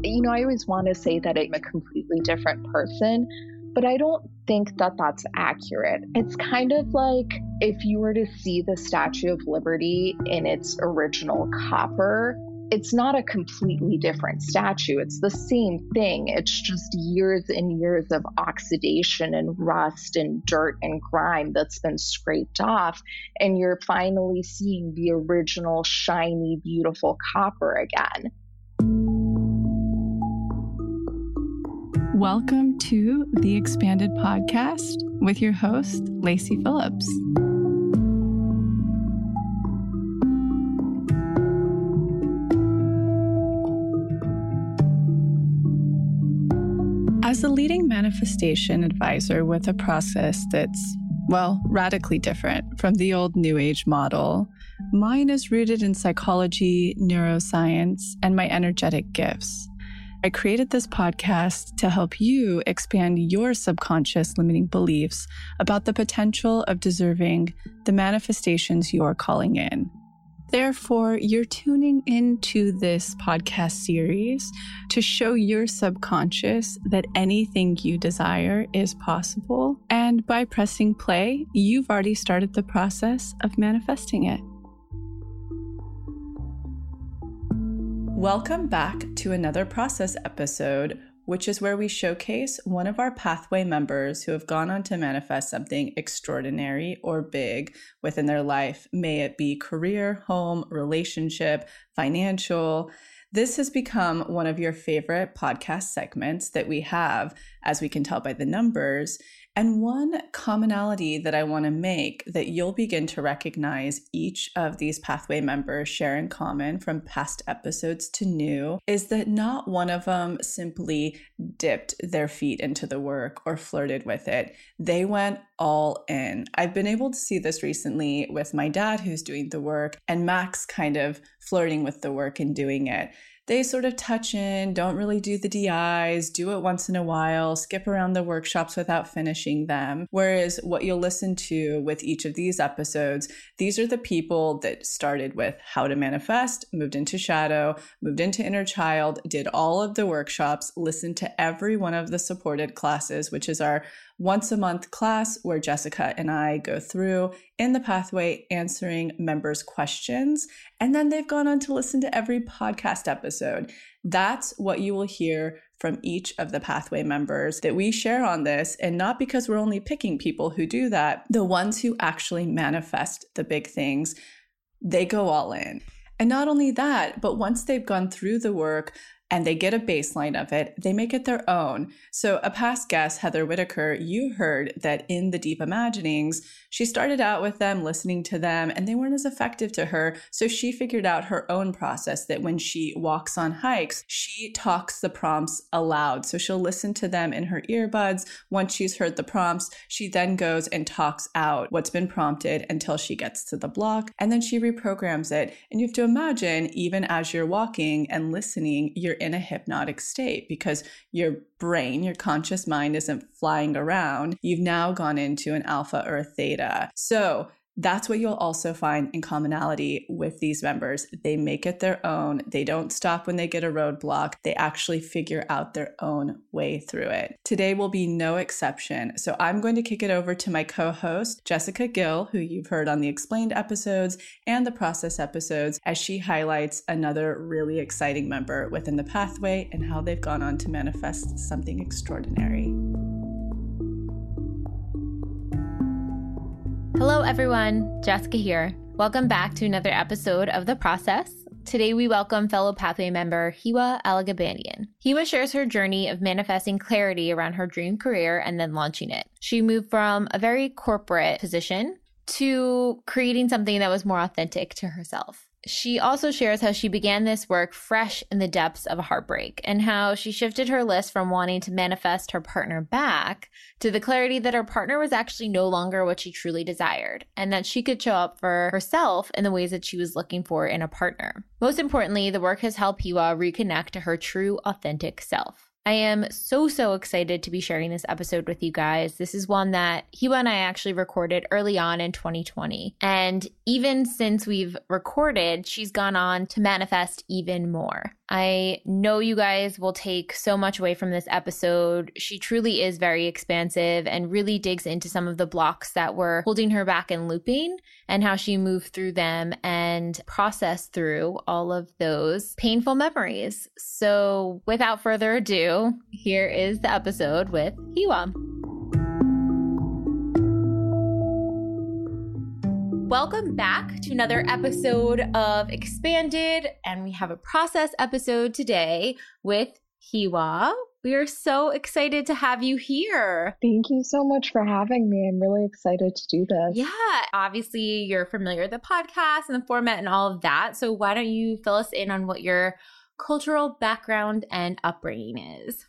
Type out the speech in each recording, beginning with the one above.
I always want to say that I'm a completely different person, but I don't think that that's accurate. It's kind of like if you were to see the Statue of Liberty in its original copper, it's not a completely different statue. It's the same thing. It's just years and years of oxidation and rust and dirt and grime that's been scraped off. And you're finally seeing the original shiny, beautiful copper again. Welcome to the Expanded Podcast with your host, Lacey Phillips. As a leading manifestation advisor with a process that's, radically different from the old New Age model, mine is rooted in psychology, neuroscience, and my energetic gifts. I created this podcast to help you expand your subconscious limiting beliefs about the potential of deserving the manifestations you're calling in. Therefore, you're tuning into this podcast series to show your subconscious that anything you desire is possible. And by pressing play, you've already started the process of manifesting it. Welcome back to another process episode, which is where we showcase one of our pathway members who have gone on to manifest something extraordinary or big within their life, may it be career, home, relationship, financial. This has become one of your favorite podcast segments that we have, as we can tell by the numbers. And one commonality that I want to make that you'll begin to recognize each of these pathway members share in common from past episodes to new is that not one of them simply dipped their feet into the work or flirted with it. They went all in. I've been able to see this recently with my dad, who's doing the work, and Max kind of flirting with the work and doing it. They sort of touch in, don't really do the DIs, do it once in a while, skip around the workshops without finishing them. Whereas what you'll listen to with each of these episodes, these are the people that started with how to manifest, moved into shadow, moved into inner child, did all of the workshops, listened to every one of the supported classes, which is our once a month class where Jessica and I go through in the pathway answering members' questions. And then they've gone on to listen to every podcast episode. That's what you will hear from each of the pathway members that we share on this. And not because we're only picking people who do that, the ones who actually manifest the big things, they go all in. And not only that, but once they've gone through the work, and they get a baseline of it, they make it their own. So a past guest, Heather Whitaker, you heard that in the Deep Imaginings, she started out with them, listening to them, and they weren't as effective to her. So she figured out her own process that when she walks on hikes, she talks the prompts aloud. So she'll listen to them in her earbuds. Once she's heard the prompts, she then goes and talks out what's been prompted until she gets to the block, and then she reprograms it. And you have to imagine, even as you're walking and listening, you're in a hypnotic state because your brain, your conscious mind isn't flying around. You've now gone into an alpha or a theta. So that's what you'll also find in commonality with these members. They make it their own. They don't stop when they get a roadblock. They actually figure out their own way through it. Today will be no exception. So I'm going to kick it over to my co-host, Jessica Gill, who you've heard on the Explained episodes and the Process episodes, as she highlights another really exciting member within the pathway and how they've gone on to manifest something extraordinary. Hello everyone, Jessica here. Welcome back to another episode of The Process. Today we welcome fellow pathway member Hiwa Alagabanian. Hiwa shares her journey of manifesting clarity around her dream career and then launching it. She moved from a very corporate position to creating something that was more authentic to herself. She also shares how she began this work fresh in the depths of a heartbreak and how she shifted her list from wanting to manifest her partner back to the clarity that her partner was actually no longer what she truly desired and that she could show up for herself in the ways that she was looking for in a partner. Most importantly, the work has helped Hiwa reconnect to her true, authentic self. I am so excited to be sharing this episode with you guys. This is one that Hiwa and I actually recorded early on in 2020. And even since we've recorded, she's gone on to manifest even more. I know you guys will take so much away from this episode. She truly is very expansive and really digs into some of the blocks that were holding her back and looping, and how she moved through them and processed through all of those painful memories. So without further ado, here is the episode with Hiwa. Welcome back to another episode of Expanded, and we have a process episode today with Hiwa. We are so excited to have you here. Thank you so much for having me. I'm really excited to do this. Yeah, obviously you're familiar with the podcast and the format and all of that. So why don't you fill us in on what your cultural background and upbringing is?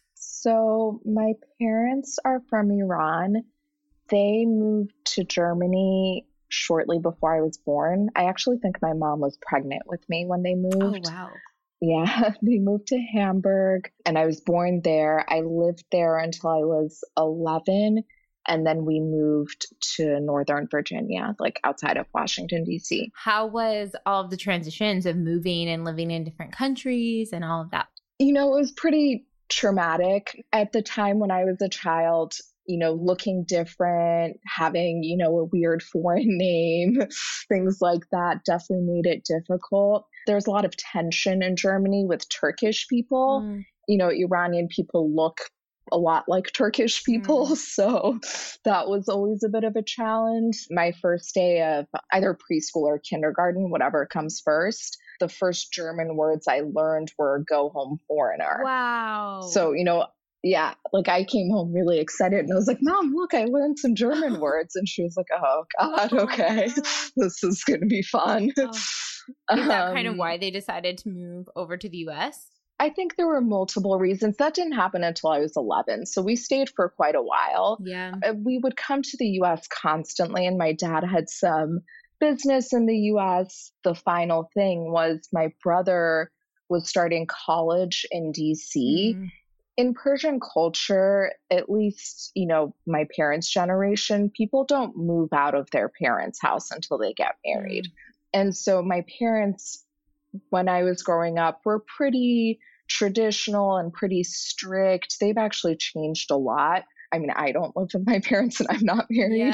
So my parents are from Iran. They moved to Germany shortly before I was born. I actually think my mom was pregnant with me when they moved. Oh, wow. Yeah, they moved to Hamburg and I was born there. I lived there until I was 11. And then we moved to Northern Virginia, like outside of Washington, D.C. How was all of the transitions of moving and living in different countries and all of that? You know, it was pretty traumatic at the time when I was a child. You know, looking different, having, you know, a weird foreign name, things like that definitely made it difficult. There's a lot of tension in Germany with Turkish people. You know, Iranian people look a lot like Turkish people. So that was always a bit of a challenge. My first day of either preschool or kindergarten, whatever comes first, the first German words I learned were "go home, foreigner." Wow. So, you know, yeah, like I came home really excited and I was like, Mom, look, I learned some German words. And she was like, oh, God, okay, this is going to be fun. Is that kind of why they decided to move over to the U.S.? I think there were multiple reasons. That didn't happen until I was 11. So we stayed for quite a while. Yeah. We would come to the U.S. constantly, and my dad had some business in the U.S. The final thing was my brother was starting college in D.C. In Persian culture, at least, you know, my parents' generation, people don't move out of their parents' house until they get married. And so my parents, when I was growing up, were pretty traditional and pretty strict. They've actually changed a lot. I mean, I don't live with my parents and I'm not married,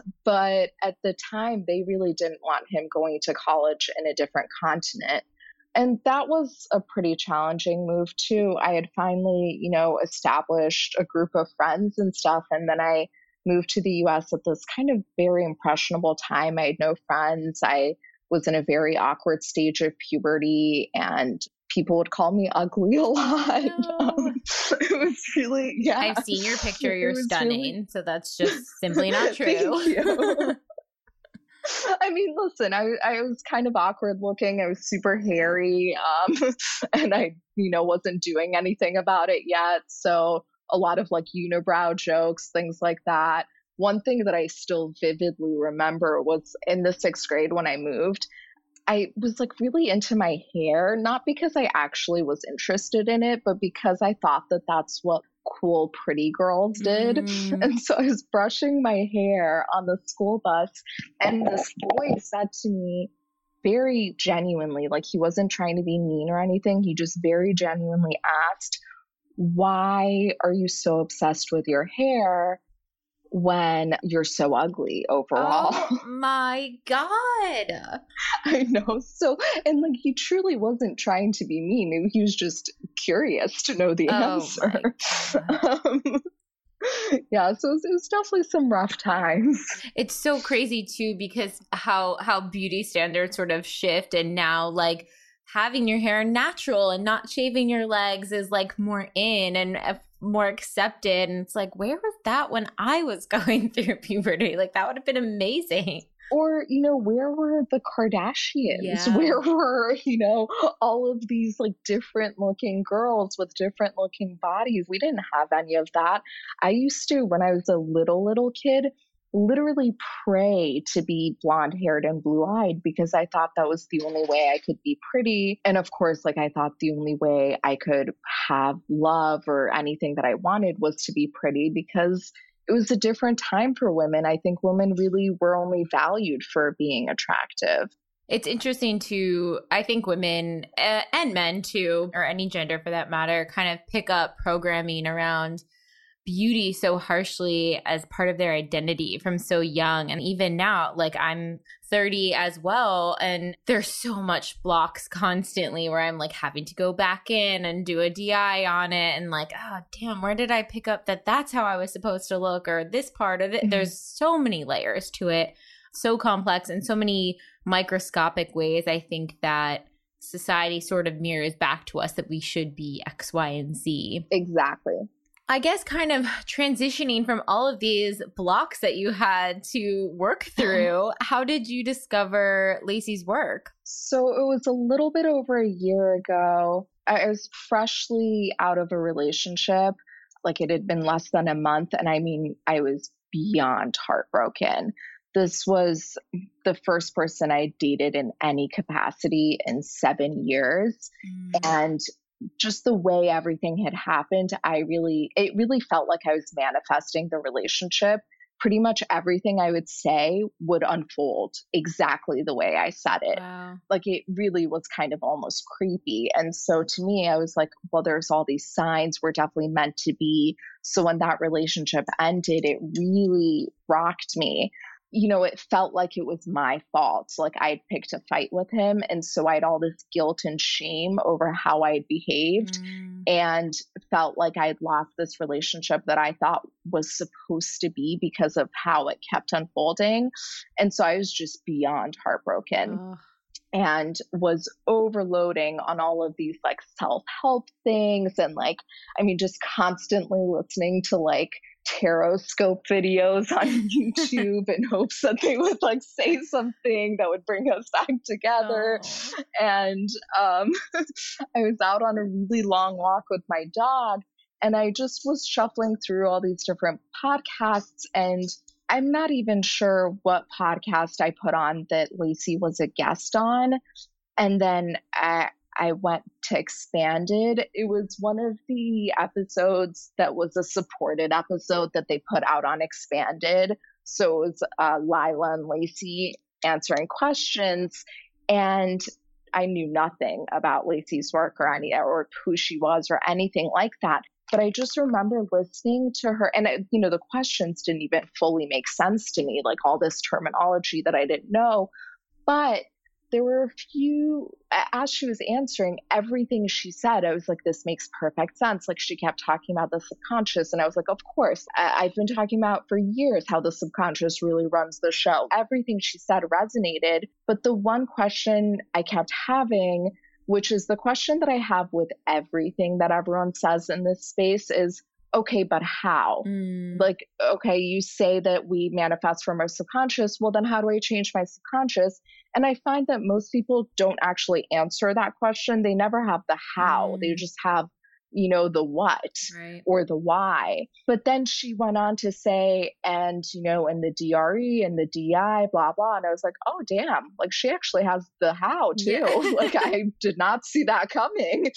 but at the time, they really didn't want him going to college in a different continent. And that was a pretty challenging move too. I had finally, you know, established a group of friends and stuff. And then I moved to the US at this kind of very impressionable time. I had no friends. I was in a very awkward stage of puberty and people would call me ugly a lot. No. It was really, yeah. I've seen your picture. You're stunning. Really... So that's just simply not true. Thank you. I mean, listen, I was kind of awkward looking. I was super hairy, and I, you know, wasn't doing anything about it yet. So a lot of like unibrow jokes, things like that. One thing that I still vividly remember was in the 6th grade when I moved, I was like really into my hair, not because I actually was interested in it, but because I thought that that's what cool pretty girls did. And so I was brushing my hair on the school bus and this boy said to me very genuinely, like he wasn't trying to be mean or anything, he just very genuinely asked, why are you so obsessed with your hair when you're so ugly overall? Oh my God. I know. So, and like he truly wasn't trying to be mean. He was just curious to know the answer. Yeah, so it was definitely some rough times. It's so crazy too, because how beauty standards sort of shift, and now like having your hair natural and not shaving your legs is like more in and more accepted. And it's like, where was that when I was going through puberty? Like that would have been amazing. Or, you know, where were the Kardashians? Yeah. Where were, you know, all of these like different looking girls with different looking bodies? We didn't have any of that. I used to, when I was a little kid, literally pray to be blonde haired and blue eyed because I thought that was the only way I could be pretty. And of course, like I thought the only way I could have love or anything that I wanted was to be pretty because it was a different time for women. I think women really were only valued for being attractive. It's interesting I think women and men too, or any gender for that matter, kind of pick up programming around beauty so harshly as part of their identity from so young. And even now, like I'm 30 as well, and there's so much blocks constantly where I'm like having to go back in and do a DI on it and like, oh damn, where did I pick up that that's how I was supposed to look, or this part of it? There's so many layers to it, so complex, and so many microscopic ways I think that society sort of mirrors back to us that we should be X, Y, and Z. Exactly. I guess kind of transitioning from all of these blocks that you had to work through, how did you discover Lacey's work? So it was a little bit over a year ago. I was freshly out of a relationship. Like it had been less than a month. And I mean, I was beyond heartbroken. This was the first person I dated in any capacity in 7 years. And just the way everything had happened, it really felt like I was manifesting the relationship. Pretty much everything I would say would unfold exactly the way I said it. Wow. Like it really was kind of almost creepy. And so to me, I was like, well, there's all these signs we're definitely meant to be. So when that relationship ended, it really rocked me. You know, it felt like it was my fault. Like I'd picked a fight with him. And so I had all this guilt and shame over how I had behaved and felt like I'd lost this relationship that I thought was supposed to be because of how it kept unfolding. And so I was just beyond heartbroken. And was overloading on all of these like self-help things. And like, I mean, just constantly listening to like tarot scope videos on YouTube in hopes that they would like say something that would bring us back together. And I was out on a really long walk with my dog and I just was shuffling through all these different podcasts, and I'm not even sure what podcast I put on that Lacey was a guest on. And then I went to Expanded. It was one of the episodes that was a supported episode that they put out on Expanded. So it was Lila and Lacey answering questions. And I knew nothing about Lacey's work or who she was or anything like that. But I just remember listening to her and, the questions didn't even fully make sense to me, like all this terminology that I didn't know. But there were a few, as she was answering everything she said, I was like, this makes perfect sense. Like she kept talking about the subconscious. And I was like, of course, I've been talking about for years how the subconscious really runs the show. Everything she said resonated. But the one question I kept having, which is the question that I have with everything that everyone says in this space, is, okay, but how? Like, okay, you say that we manifest from our subconscious. Well, then how do I change my subconscious? And I find that most people don't actually answer that question. They never have the how. They just have, the what or the why. But then she went on to say, and, in the DRE and the DI, blah, blah. And I was like, oh, damn, like she actually has the how too. Yeah. Like I did not see that coming.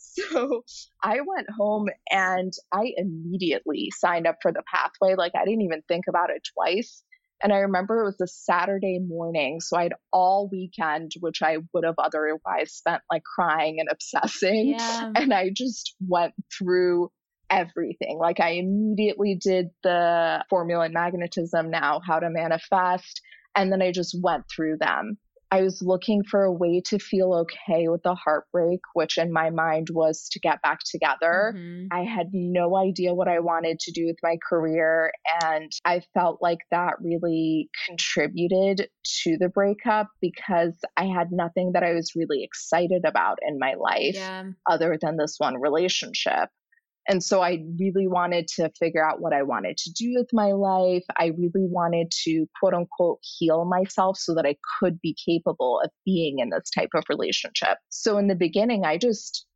So I went home and I immediately signed up for the pathway. Like I didn't even think about it twice. And I remember it was a Saturday morning. So I had all weekend, which I would have otherwise spent like crying and obsessing. Yeah. And I just went through everything. Like I immediately did the Formula in Magnetism Now, how to manifest. And then I just went through them. I was looking for a way to feel okay with the heartbreak, which in my mind was to get back together. I had no idea what I wanted to do with my career. And I felt like that really contributed to the breakup because I had nothing that I was really excited about in my life other than this one relationship. And so I really wanted to figure out what I wanted to do with my life. I really wanted to, quote unquote, heal myself so that I could be capable of being in this type of relationship. So in the beginning, I just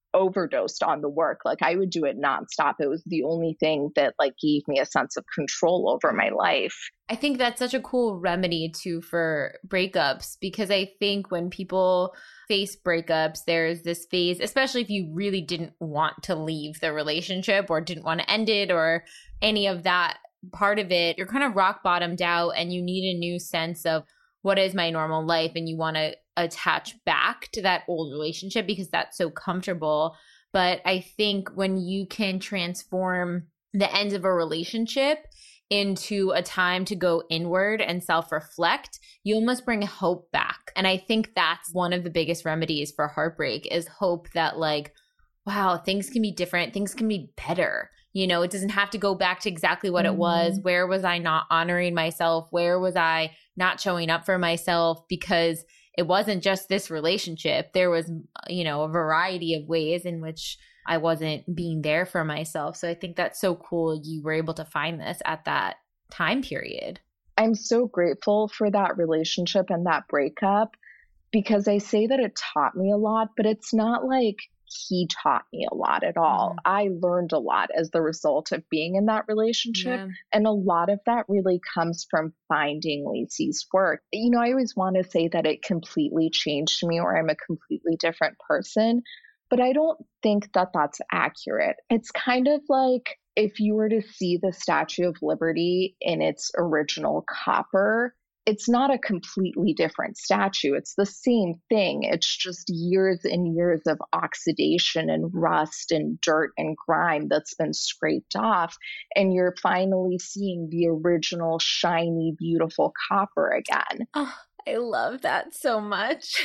overdosed on the work. Like I would do it nonstop. It was the only thing that like gave me a sense of control over my life. I think that's such a cool remedy too for breakups, because I think when people face breakups, there's this phase, especially if you really didn't want to leave the relationship or didn't want to end it or any of that part of it, you're kind of rock bottomed out and you need a new sense of what is my normal life, and you want to attach back to that old relationship because that's so comfortable. But I think when you can transform the ends of a relationship into a time to go inward and self-reflect, you almost bring hope back. And I think that's one of the biggest remedies for heartbreak, is hope that like, wow, things can be different, things can be better. You know, it doesn't have to go back to exactly what it was. Where was I not honoring myself? Where was I not showing up for myself? Because it wasn't just this relationship. There was, you know, a variety of ways in which I wasn't being there for myself. So I think that's so cool you were able to find this at that time period. I'm so grateful for that relationship and that breakup, because I say that it taught me a lot, but it's not like he taught me a lot at all. I learned a lot as the result of being in that relationship. And a lot of that really comes from finding Lacey's work. You know, I always want to say that it completely changed me or I'm a completely different person, but I don't think that that's accurate. It's kind of like if you were to see the Statue of Liberty in its original copper, it's not a completely different statue. It's the same thing. It's just years and years of oxidation and rust and dirt and grime that's been scraped off. And you're finally seeing the original, shiny, beautiful copper again. Oh, I love that so much.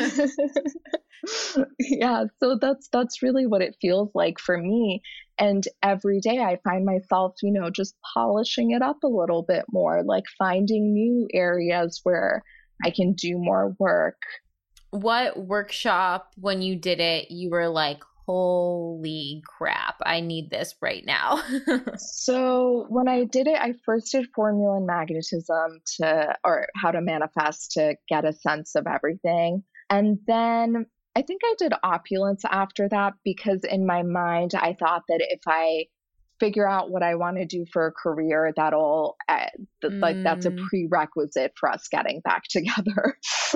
Yeah, so that's really what it feels like for me. And every day I find myself, you know, just polishing it up a little bit more, like finding new areas where I can do more work. What workshop, when you did it, you were like, holy crap, I need this right now? So when I did it, I first did formula and magnetism or how to manifest, to get a sense of everything. And then I think I did opulence after that, because in my mind, I thought that if I figure out what I want to do for a career, that'll that's a prerequisite for us getting back together.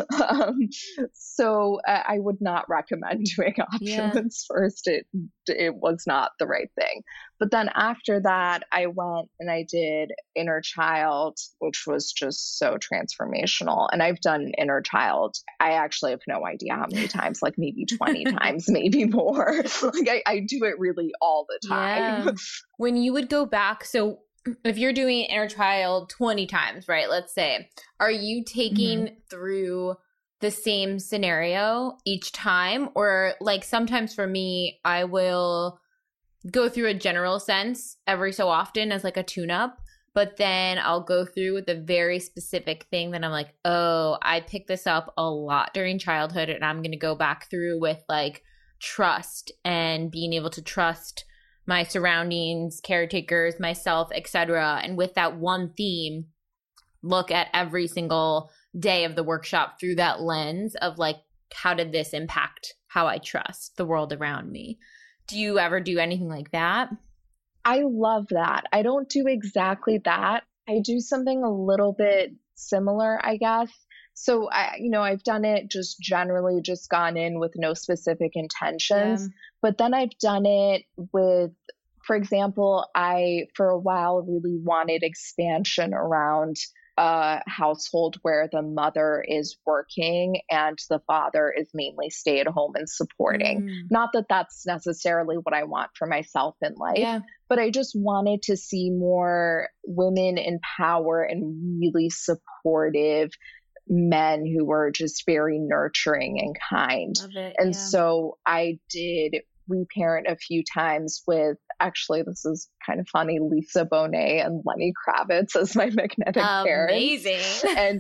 So I would not recommend doing opulence first. It was not the right thing. But then after that, I went and I did Inner Child, which was just so transformational. And I've done Inner Child, I actually have no idea how many times, like maybe 20 times, maybe more. Like I do it really all the time. Yeah. When you would go back, so if you're doing Inner Child 20 times, right, let's say, are you taking through the same scenario each time? Or like sometimes for me, I will go through a general sense every so often as like a tune-up, but then I'll go through with a very specific thing that I'm like, oh, I picked this up a lot during childhood, and I'm going to go back through with like trust and being able to trust my surroundings, caretakers, myself, etc. And with that one theme, look at every single day of the workshop through that lens of like, how did this impact how I trust the world around me? Do you ever do anything like that? I love that. I don't do exactly that. I do something a little bit similar, I guess. So I've done it just generally, just gone in with no specific intentions, but then I've done it with, for example, I, for a while, really wanted expansion around a household where the mother is working and the father is mainly stay at home and supporting. Not that that's necessarily what I want for myself in life, but I just wanted to see more women in power and really supportive men who were just very nurturing and kind. So I did reparent a few times with, actually, this is kind of funny, Lisa Bonet and Lenny Kravitz as my magnetic parents. Amazing. And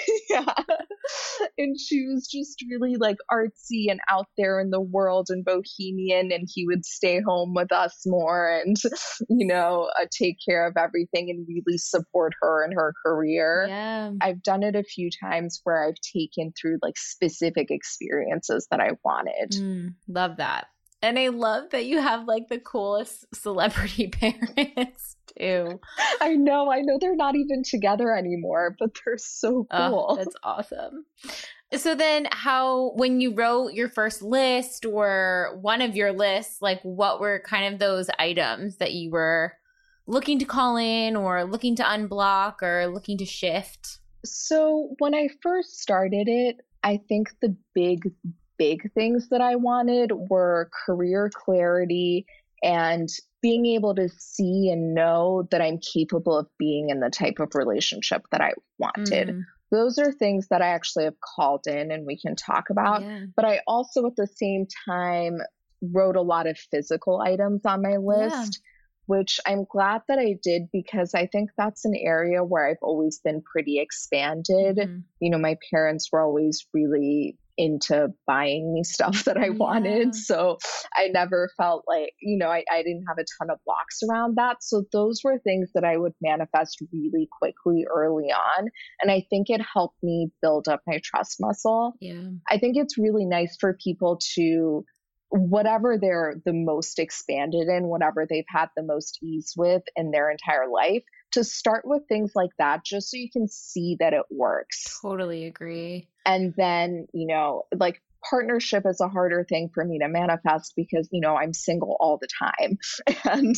and she was just really like artsy and out there in the world and bohemian, and he would stay home with us more and take care of everything and really support her in her career. I've done it a few times where I've taken through like specific experiences that I wanted. Love that. And I love that you have like the coolest celebrity parents too. I know they're not even together anymore, but they're so cool. Oh, that's awesome. So then when you wrote your first list or one of your lists, like what were kind of those items that you were looking to call in or looking to unblock or looking to shift? So when I first started it, I think the big things that I wanted were career clarity and being able to see and know that I'm capable of being in the type of relationship that I wanted. Mm. Those are things that I actually have called in and we can talk about. Yeah. But I also at the same time wrote a lot of physical items on my list, which I'm glad that I did because I think that's an area where I've always been pretty expanded. Mm-hmm. You know, my parents were always really into buying me stuff that I wanted. So I never felt like, you know, I didn't have a ton of blocks around that. So those were things that I would manifest really quickly early on. And I think it helped me build up my trust muscle. Yeah. I think it's really nice for people to, whatever they're the most expanded in, whatever they've had the most ease with in their entire life, to start with things like that, just so you can see that it works. Totally agree. And then, you know, like partnership is a harder thing for me to manifest because, you know, I'm single all the time and,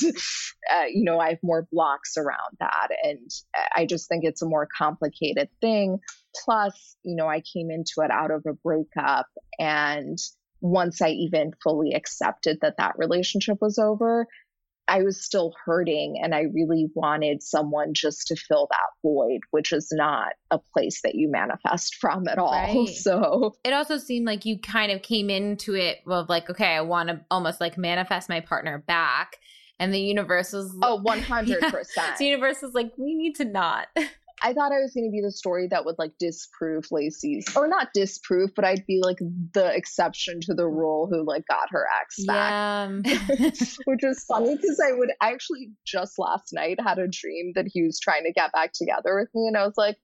you know, I have more blocks around that. And I just think it's a more complicated thing. Plus, you know, I came into it out of a breakup, and once I even fully accepted that that relationship was over, I was still hurting, and I really wanted someone just to fill that void, which is not a place that you manifest from at all. Right. So it also seemed like you kind of came into it with like, okay, I want to almost like manifest my partner back. And the universe was 100%. The universe was like, we need to not. I thought I was going to be the story that would like disprove Lacey's, or not disprove, but I'd be like the exception to the rule who like got her ex back. Which is funny because I actually just last night had a dream that he was trying to get back together with me. And I was like,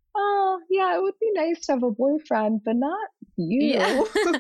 oh yeah, it would be nice to have a boyfriend, but not you. Yeah.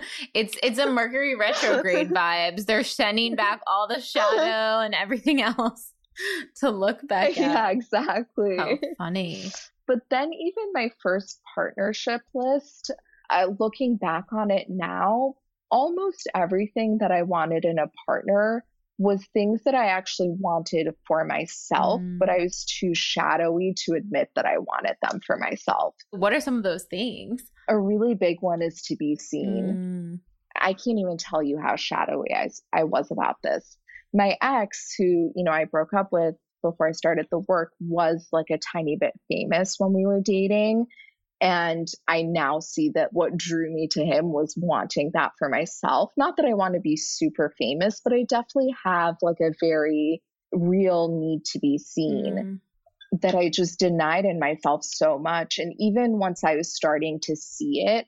It's a Mercury retrograde vibes. They're sending back all the shadow and everything else to look back at. Yeah, exactly. How funny. But then even my first partnership list, looking back on it now, almost everything that I wanted in a partner was things that I actually wanted for myself, but I was too shadowy to admit that I wanted them for myself. What are some of those things? A really big one is to be seen. I can't even tell you how shadowy I was about this. My ex, who, you know, I broke up with before I started the work, was like a tiny bit famous when we were dating. And I now see that what drew me to him was wanting that for myself. Not that I want to be super famous, but I definitely have like a very real need to be seen that I just denied in myself so much. And even once I was starting to see it,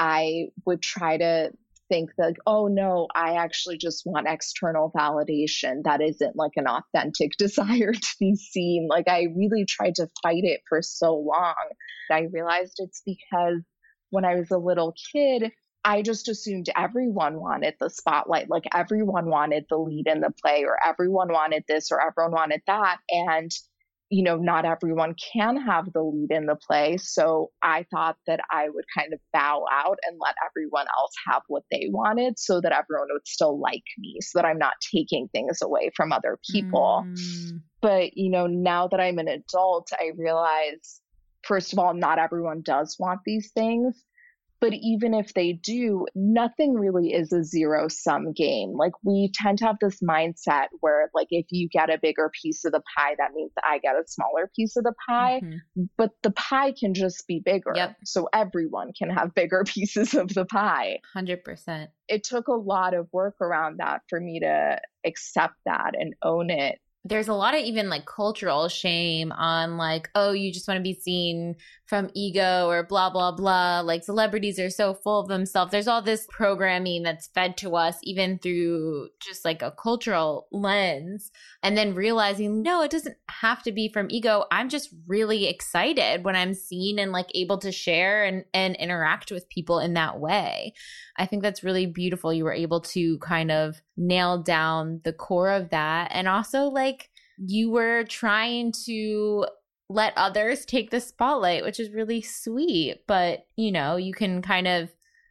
I would try to think that, oh no, I actually just want external validation. That isn't like an authentic desire to be seen. Like I really tried to fight it for so long. I realized it's because when I was a little kid, I just assumed everyone wanted the spotlight. Like everyone wanted the lead in the play, or everyone wanted this, or everyone wanted that. And you know, not everyone can have the lead in the play. So I thought that I would kind of bow out and let everyone else have what they wanted so that everyone would still like me, so that I'm not taking things away from other people. But, you know, now that I'm an adult, I realize, first of all, not everyone does want these things. But even if they do, nothing really is a zero-sum game. Like we tend to have this mindset where like if you get a bigger piece of the pie, that means that I get a smaller piece of the pie. But the pie can just be bigger. Yep. So everyone can have bigger pieces of the pie. 100%. It took a lot of work around that for me to accept that and own it. there's a lot of even like cultural shame on like, oh, you just want to be seen from ego or blah, blah, blah. Like celebrities are so full of themselves. There's all this programming that's fed to us, even through just like a cultural lens. And then realizing, no, it doesn't have to be from ego. I'm just really excited when I'm seen and like able to share and interact with people in that way. I think that's really beautiful. You were able to kind of nail down the core of that. And also like you were trying to let others take the spotlight, which is really sweet. But, you know, you can kind of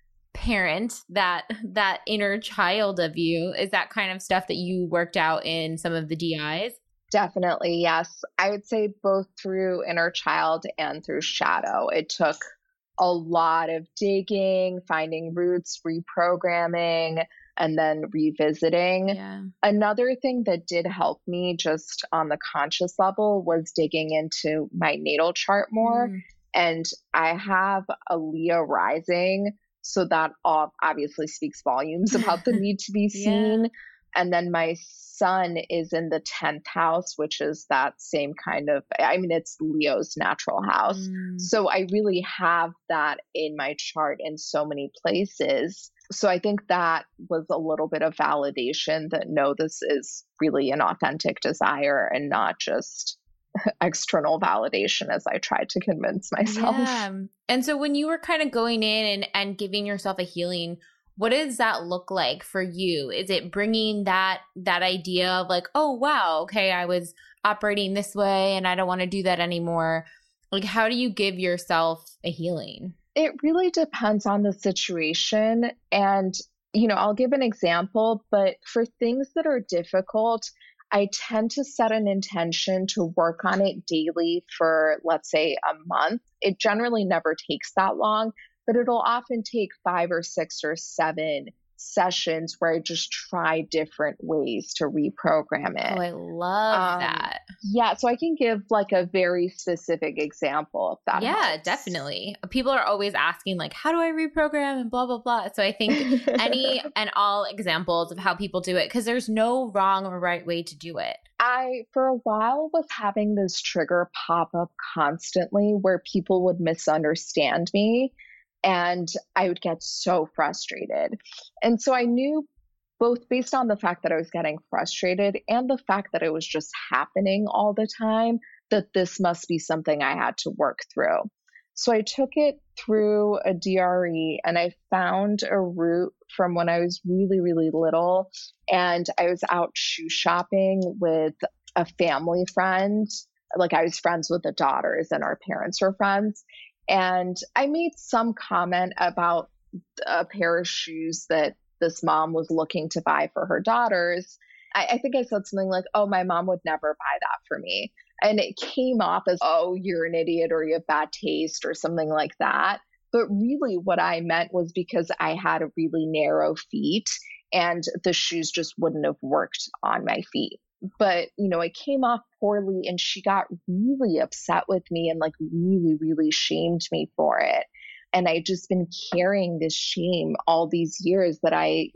parent that inner child of you. Is that kind of stuff that you worked out in some of the DIs? Definitely, yes. I would say both through inner child and through shadow. It took a lot of digging, finding roots, reprogramming, and then revisiting. Yeah. Another thing that did help me just on the conscious level was digging into my natal chart more. And I have a Leo rising, so that obviously speaks volumes about the need to be seen. Yeah. And then my sun is in the 10th house, which is that same kind of, I mean, it's Leo's natural house. So I really have that in my chart in so many places. So I think that was a little bit of validation that no, this is really an authentic desire and not just external validation, as I tried to convince myself. Yeah. And so when you were kind of going in and giving yourself a healing, what does that look like for you? Is it bringing that idea of like, oh, wow, okay, I was operating this way and I don't want to do that anymore? Like, how do you give yourself a healing? It really depends on the situation. And, you know, I'll give an example, but for things that are difficult, I tend to set an intention to work on it daily for, let's say, a month. It generally never takes that long, but it'll often take 5 or 6 or 7 sessions where I just try different ways to reprogram it. Oh, I love that. Yeah, so I can give like a very specific example of that. Yeah, helps. definitely. People are always asking like, how do I reprogram and blah, blah, blah. So I think any and all examples of how people do it, because there's no wrong or right way to do it. I, for a while, was having this trigger pop up constantly where people would misunderstand me. And I would get so frustrated. And so I knew, both based on the fact that I was getting frustrated and the fact that it was just happening all the time, that this must be something I had to work through. So I took it through a DRE and I found a root from when I was really, really little. And I was out shoe shopping with a family friend. Like I was friends with the daughters and our parents were friends. And I made some comment about a pair of shoes that this mom was looking to buy for her daughters. I think I said something like, oh, my mom would never buy that for me. And it came off as, oh, you're an idiot or you have bad taste or something like that. But really what I meant was because I had a really narrow feet and the shoes just wouldn't have worked on my feet. But, you know, it came off poorly and she got really upset with me and like really, really shamed me for it. And I just been carrying this shame all these years that I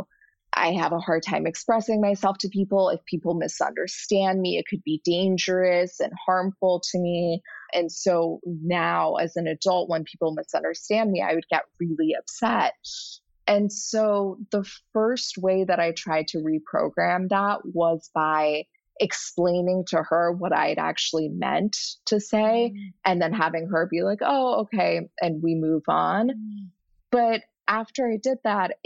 have a hard time expressing myself to people. If people misunderstand me, it could be dangerous and harmful to me. And so now as an adult, when people misunderstand me, I would get really upset. And so the first way that I tried to reprogram that was by explaining to her what I had actually meant to say, and then having her be like, oh, okay, and we move on. But after I did that,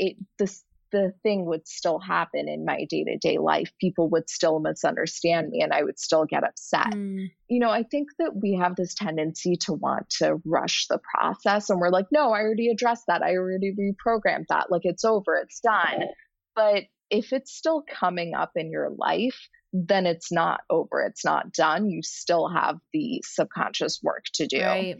the thing would still happen in my day-to-day life. People would still misunderstand me and I would still get upset. You know, I think that we have this tendency to want to rush the process and we're like, no, I already addressed that. I already reprogrammed that. Like it's over, it's done. But if it's still coming up in your life, then it's not over. It's not done. You still have the subconscious work to do. Right.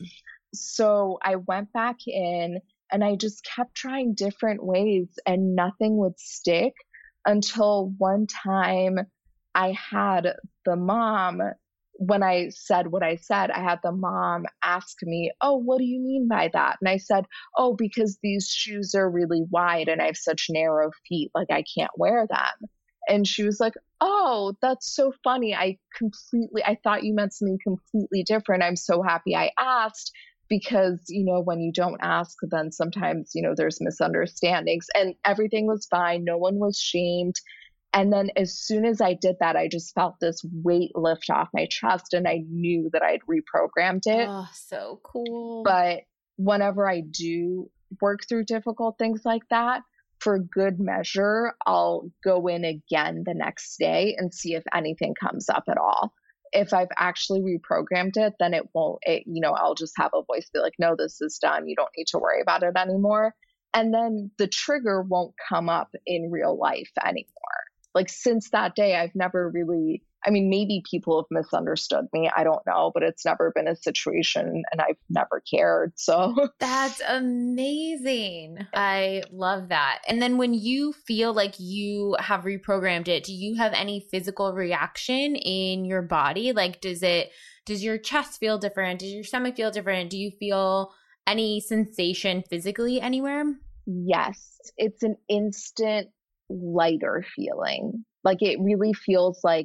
So I went back in and I just kept trying different ways and nothing would stick until one time I had the mom, when I said what I said, I had the mom ask me, oh, what do you mean by that? And I said, oh, because these shoes are really wide and I have such narrow feet, like I can't wear them. And she was like, oh, that's so funny. I thought you meant something completely different. I'm so happy I asked because, when you don't ask, then sometimes, there's misunderstandings, and everything was fine. No one was shamed. And then as soon as I did that, I just felt this weight lift off my chest, and I knew that I'd reprogrammed it. Oh, so cool. But whenever I do work through difficult things like that, for good measure, I'll go in again the next day and see if anything comes up at all. If I've actually reprogrammed it, then it won't, I'll just have a voice be like, no, this is done. You don't need to worry about it anymore. And then the trigger won't come up in real life anymore. Like since that day, I've never really, maybe people have misunderstood me. I don't know, but it's never been a situation and I've never cared. So that's amazing. I love that. And then when you feel like you have reprogrammed it, do you have any physical reaction in your body? Like, does your chest feel different? Does your stomach feel different? Do you feel any sensation physically anywhere? Yes. It's an instant lighter feeling. Like it really feels like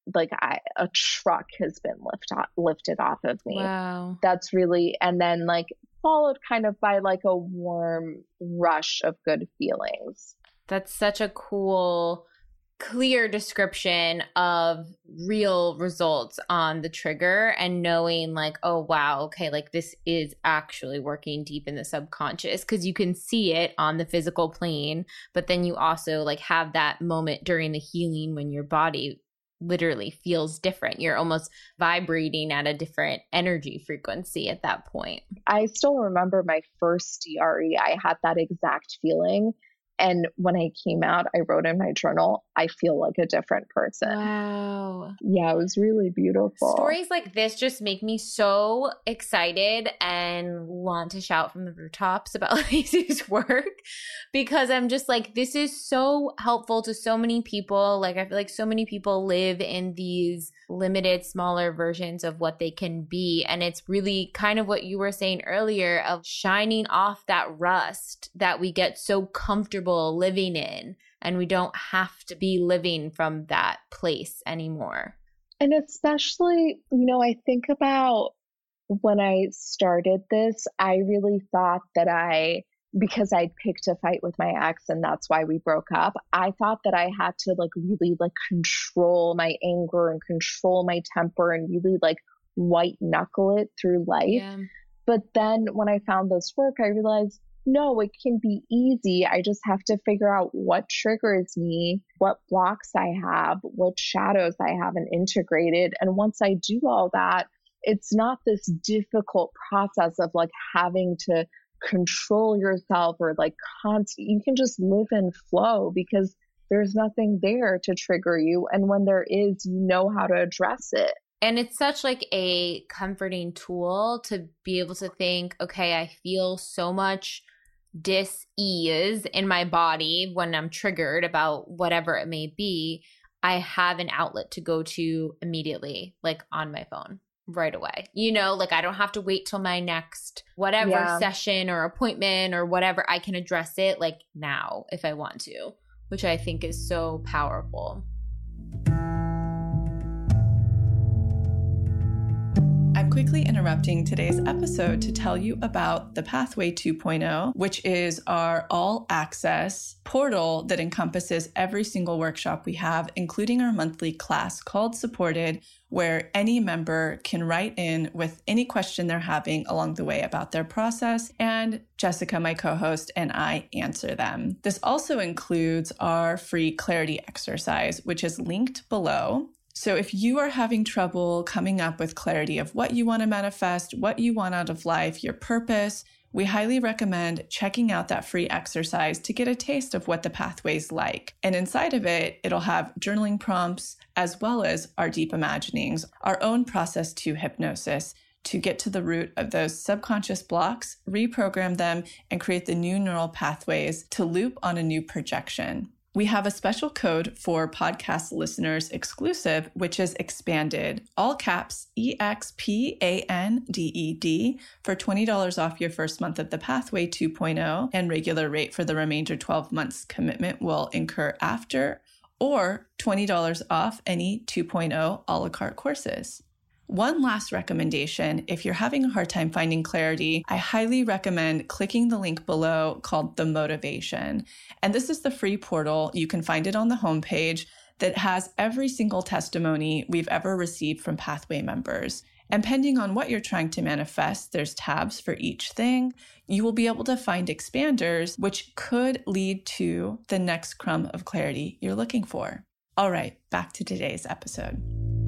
a truck has been lifted off of me. Wow. That's really, and then like followed kind of by like a warm rush of good feelings. That's such a cool, clear description of real results on the trigger, and knowing like, oh, wow, okay, like this is actually working deep in the subconscious, because you can see it on the physical plane, but then you also like have that moment during the healing when your body literally feels different. You're almost vibrating at a different energy frequency at that point. I still remember my first DRE. I had that exact feeling. And when I came out, I wrote in my journal, I feel like a different person. Wow. Yeah, it was really beautiful. Stories like this just make me so excited and want to shout from the rooftops about Lacey's work, because I'm just like, this is so helpful to so many people. Like, I feel like so many people live in these limited, smaller versions of what they can be. And it's really kind of what you were saying earlier of shining off that rust that we get so comfortable living in, and we don't have to be living from that place anymore. And especially, I think about when I started this, I really thought that because I'd picked a fight with my ex and that's why we broke up, I thought that I had to like really like control my anger and control my temper and really like white knuckle it through life. Yeah. But then when I found this work, I realized, no, it can be easy. I just have to figure out what triggers me, what blocks I have, what shadows I haven't integrated. And once I do all that, it's not this difficult process of like having to control yourself or like you can just live and flow because there's nothing there to trigger you. And when there is, you know how to address it. And it's such like a comforting tool to be able to think, okay, I feel so much dis-ease in my body when I'm triggered about whatever it may be. I have an outlet to go to immediately, like on my phone right away. Like I don't have to wait till my next whatever session or appointment or whatever. I can address it like now if I want to, which I think is so powerful. I'm quickly interrupting today's episode to tell you about the Pathway 2.0, which is our all-access portal that encompasses every single workshop we have, including our monthly class called Supported, where any member can write in with any question they're having along the way about their process, and Jessica, my co-host, and I answer them. This also includes our free clarity exercise, which is linked below. So if you are having trouble coming up with clarity of what you want to manifest, what you want out of life, your purpose, we highly recommend checking out that free exercise to get a taste of what the pathway's like. And inside of it, it'll have journaling prompts as well as our deep imaginings, our own process to hypnosis to get to the root of those subconscious blocks, reprogram them, and create the new neural pathways to loop on a new projection. We have a special code for podcast listeners exclusive, which is expanded, all caps EXPANDED, for $20 off your first month of the Pathway 2.0, and regular rate for the remainder 12 months commitment will incur after. or $20 off any 2.0 a la carte courses. One last recommendation, if you're having a hard time finding clarity, I highly recommend clicking the link below called The Motivation. And this is the free portal. You can find it on the homepage that has every single testimony we've ever received from Pathway members. And depending on what you're trying to manifest, there's tabs for each thing. You will be able to find expanders, which could lead to the next crumb of clarity you're looking for. All right, back to today's episode.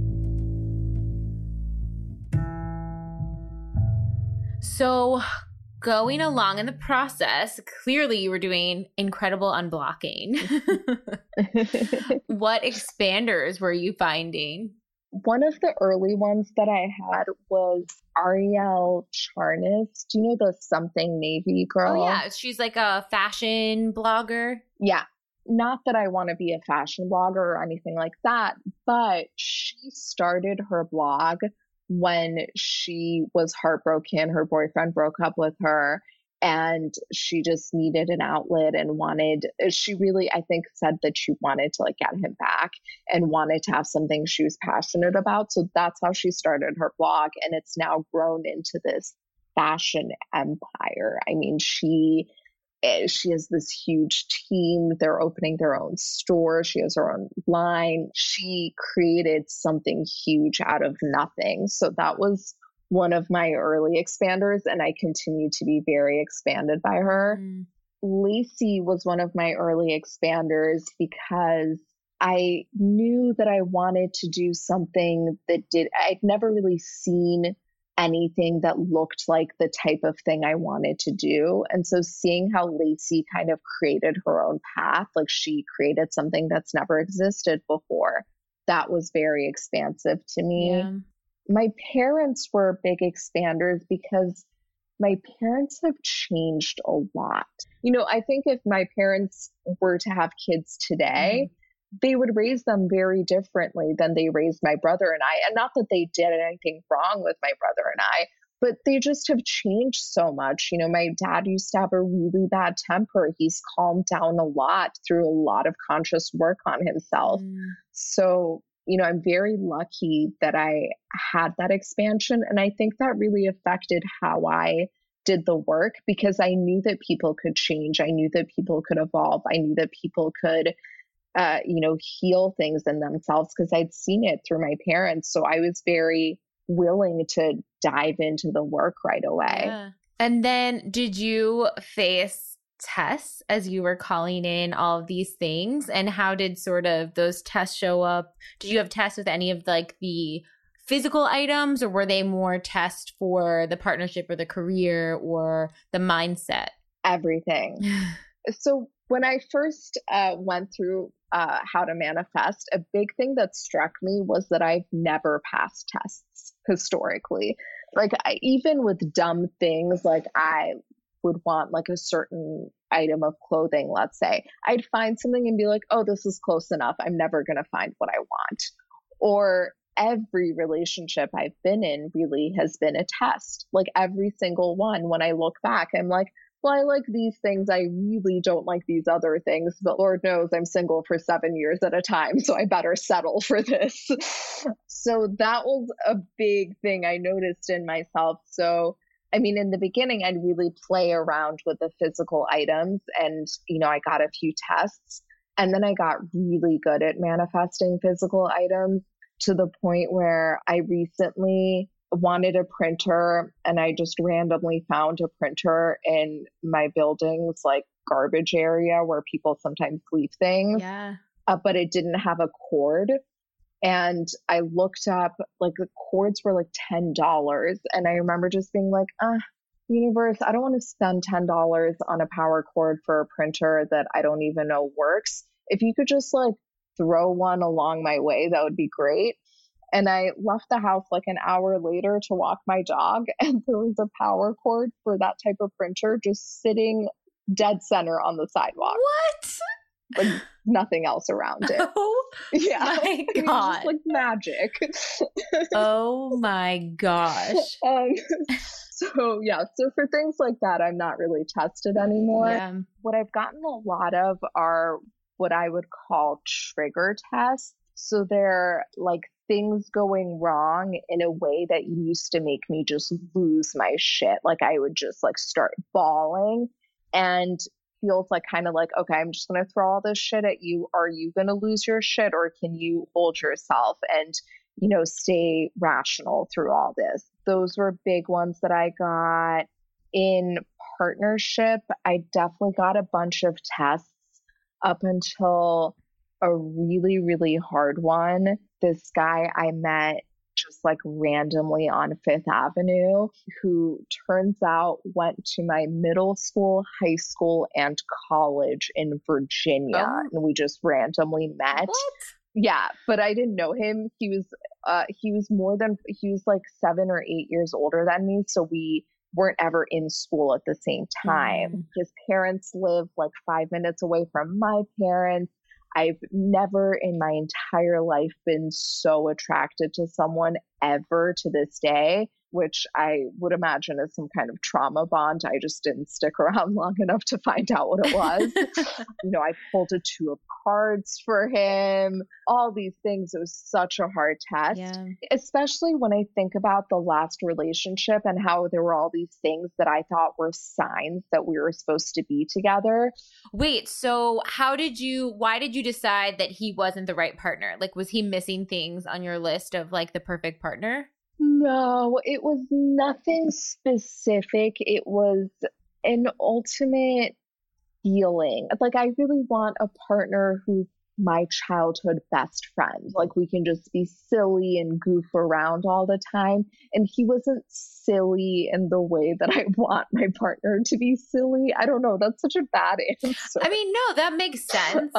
So going along in the process, clearly you were doing incredible unblocking. What expanders were you finding? One of the early ones that I had was Ariel Charnas. Do you know the Something Navy girl? Oh, yeah. She's like a fashion blogger. Yeah. Not that I want to be a fashion blogger or anything like that, but she started her blog when she was heartbroken. Her boyfriend broke up with her and she just needed an outlet and she really, I think, said that she wanted to get him back and wanted to have something she was passionate about. So that's how she started her blog. And it's now grown into this fashion empire. I mean, she has this huge team. They're opening their own store. She has her own line. She created something huge out of nothing. So that was one of my early expanders, and I continue to be very expanded by her. Lacey was one of my early expanders because I knew that I wanted to do something I'd never really seen anything that looked like the type of thing I wanted to do. And so seeing how Lacey kind of created her own path, she created something that's never existed before, that was very expansive to me. Yeah. My parents were big expanders because my parents have changed a lot. I think if my parents were to have kids today, they would raise them very differently than they raised my brother and I. And not that they did anything wrong with my brother and I, but they just have changed so much. My dad used to have a really bad temper. He's calmed down a lot through a lot of conscious work on himself. So, I'm very lucky that I had that expansion. And I think that really affected how I did the work because I knew that people could change. I knew that people could evolve. I knew that people could heal things in themselves because I'd seen it through my parents. So I was very willing to dive into the work right away. Yeah. And then did you face tests as you were calling in all of these things? And how did sort of those tests show up? Did you have tests with any of the physical items, or were they more tests for the partnership or the career or the mindset? Everything. So when I first went through how to manifest, a big thing that struck me was that I've never passed tests historically. Even with dumb things, I would want a certain item of clothing, let's say, I'd find something and be like, oh, this is close enough. I'm never going to find what I want. Or every relationship I've been in really has been a test. Every single one, when I look back, I'm like, well, I like these things. I really don't like these other things, but Lord knows I'm single for 7 years at a time, so I better settle for this. So that was a big thing I noticed in myself. So, in the beginning, I'd really play around with the physical items and, I got a few tests, and then I got really good at manifesting physical items to the point where I recently wanted a printer and I just randomly found a printer in my building's garbage area where people sometimes leave things. Yeah. But it didn't have a cord. And I looked up, the cords were $10. And I remember just being universe, I don't want to spend $10 on a power cord for a printer that I don't even know works. If you could just throw one along my way, that would be great. And I left the house an hour later to walk my dog, and there was a power cord for that type of printer just sitting dead center on the sidewalk. What? Nothing else around it. Oh, yeah. my God. Just magic. Oh my gosh. So for things like that, I'm not really tested anymore. Yeah. What I've gotten a lot of are what I would call trigger tests. So they're like things going wrong in a way that used to make me just lose my shit. Like I would just like start bawling, and feels like kind of like, okay, I'm just going to throw all this shit at you. Are you going to lose your shit, or can you hold yourself and, you know, stay rational through all this? Those were big ones that I got. In partnership, I definitely got a bunch of tests up until a really, really hard one. This guy I met just like randomly on Fifth Avenue, who turns out went to my middle school, high school, and college in Virginia. Oh. And we just randomly met. What? Yeah, but I didn't know him. He was like 7 or 8 years older than me. So we weren't ever in school at the same time. His parents live like 5 minutes away from my parents. I've never in my entire life been so attracted to someone ever to this day, which I would imagine is some kind of trauma bond. I just didn't stick around long enough to find out what it was. You know, I pulled a 2 of cards for him, all these things. It was such a hard test, especially when I think about the last relationship and how there were all these things that I thought were signs that we were supposed to be together. Wait, so why did you decide that he wasn't the right partner? Like, was he missing things on your list of like the perfect partner? No, it was nothing specific. It was an ultimate feeling. Like, I really want a partner who's my childhood best friend. Like, we can just be silly and goof around all the time. And he wasn't silly in the way that I want my partner to be silly. I don't know. That's such a bad answer. I mean, no, that makes sense.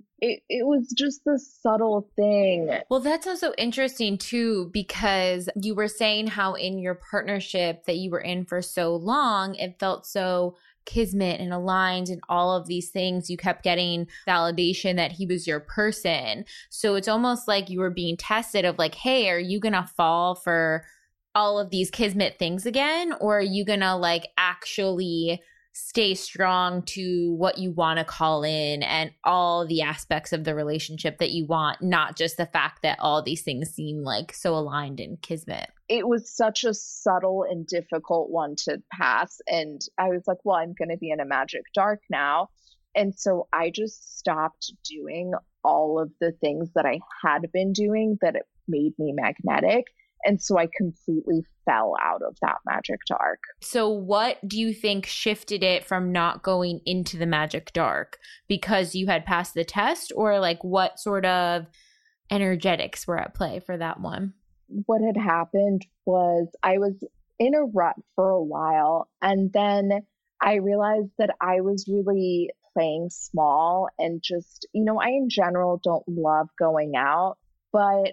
It was just the subtle thing. Well, that's also interesting too, because you were saying how in your partnership that you were in for so long, it felt so kismet and aligned and all of these things. You kept getting validation that he was your person. So it's almost like you were being tested of like, hey, are you going to fall for all of these kismet things again? Or are you going to like actually stay strong to what you want to call in and all the aspects of the relationship that you want, not just the fact that all these things seem like so aligned in kismet? It was such a subtle and difficult one to pass. And I was like, well, I'm going to be in a magic dark now. And so I just stopped doing all of the things that I had been doing that it made me magnetic. And so I completely fell out of that magic dark. So what do you think shifted it from not going into the magic dark? Because you had passed the test, or like what sort of energetics were at play for that one? What had happened was I was in a rut for a while, and then I realized that I was really playing small and just, you know, I in general don't love going out, but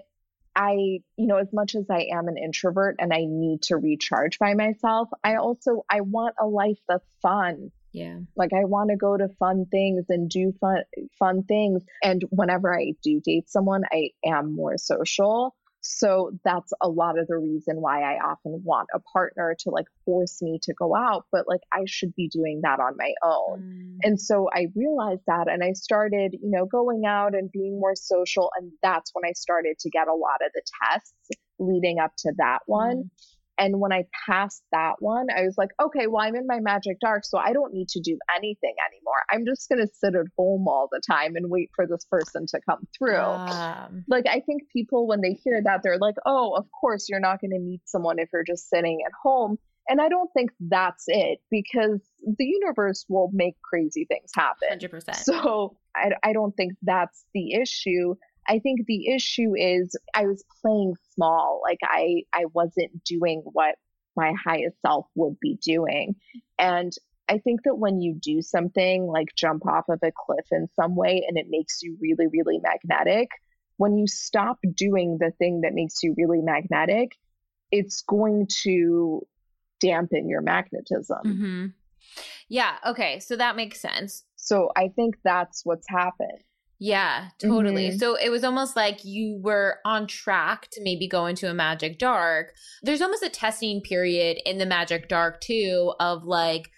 I, you know, as much as I am an introvert and I need to recharge by myself, I want a life that's fun. Yeah. Like I want to go to fun things and do fun things. And whenever I do date someone, I am more social. So that's a lot of the reason why I often want a partner to like force me to go out, but like I should be doing that on my own. And so I realized that, and I started, you know, going out and being more social. And that's when I started to get a lot of the tests leading up to that one. And when I passed that one, I was like, okay, well, I'm in my magic dark, so I don't need to do anything anymore. I'm just going to sit at home all the time and wait for this person to come through. Like, I think people, when they hear that, they're like, oh, of course, you're not going to meet someone if you're just sitting at home. And I don't think that's it, because the universe will make crazy things happen. 100%. So I don't think that's the issue. I think the issue is I was playing small. Like I wasn't doing what my highest self would be doing. And I think that when you do something like jump off of a cliff in some way and it makes you really, really magnetic, when you stop doing the thing that makes you really magnetic, it's going to dampen your magnetism. Yeah. Okay. So that makes sense. So I think that's what's happened. Yeah, totally. So it was almost like you were on track to maybe go into a magic dark. There's almost a testing period in the magic dark too of like,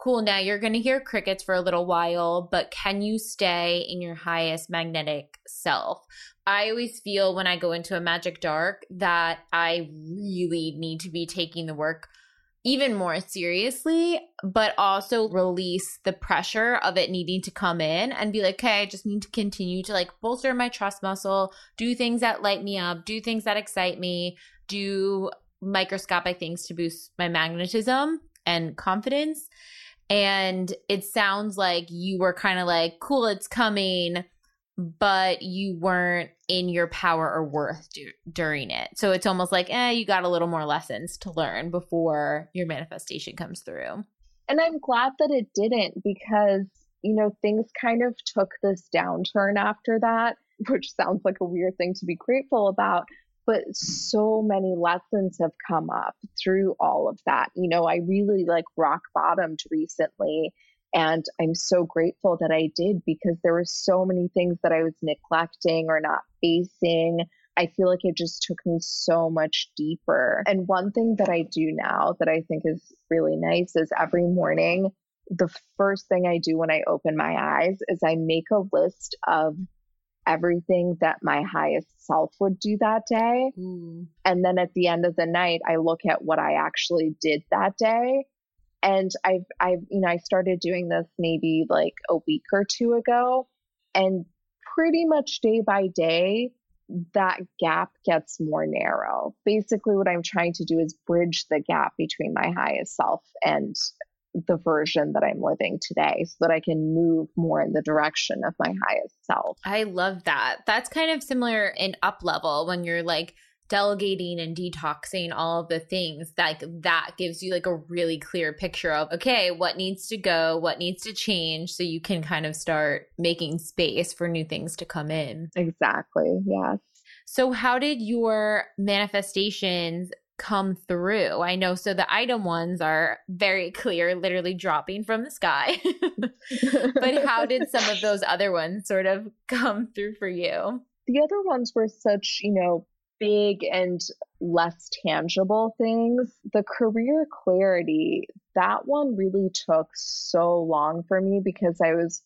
cool, now you're going to hear crickets for a little while, but can you stay in your highest magnetic self? I always feel when I go into a magic dark that I really need to be taking the work even more seriously, but also release the pressure of it needing to come in and be like, okay, I just need to continue to like bolster my trust muscle, do things that light me up, do things that excite me, do microscopic things to boost my magnetism and confidence. And it sounds like you were kind of like, cool, it's coming, but you weren't in your power or worth during it. So it's almost like, you got a little more lessons to learn before your manifestation comes through. And I'm glad that it didn't, because, you know, things kind of took this downturn after that, which sounds like a weird thing to be grateful about. But so many lessons have come up through all of that. You know, I really like rock bottomed recently. And I'm so grateful that I did, because there were so many things that I was neglecting or not facing. I feel like it just took me so much deeper. And one thing that I do now that I think is really nice is every morning, the first thing I do when I open my eyes is I make a list of everything that my highest self would do that day. And then at the end of the night, I look at what I actually did that day. And I started doing this maybe like a week or two ago, and pretty much day by day, that gap gets more narrow. Basically, what I'm trying to do is bridge the gap between my highest self and the version that I'm living today, so that I can move more in the direction of my highest self. I love that. That's kind of similar in Up Level, when you're like delegating and detoxing all of the things, like that gives you like a really clear picture of, okay, what needs to go, what needs to change, so you can kind of start making space for new things to come in. Exactly. Yes. So how did your manifestations come through? I know, so the item ones are very clear, literally dropping from the sky. But how did some of those other ones sort of come through for you? The other ones were such, you know, big and less tangible things. The career clarity, that one really took so long for me, because I was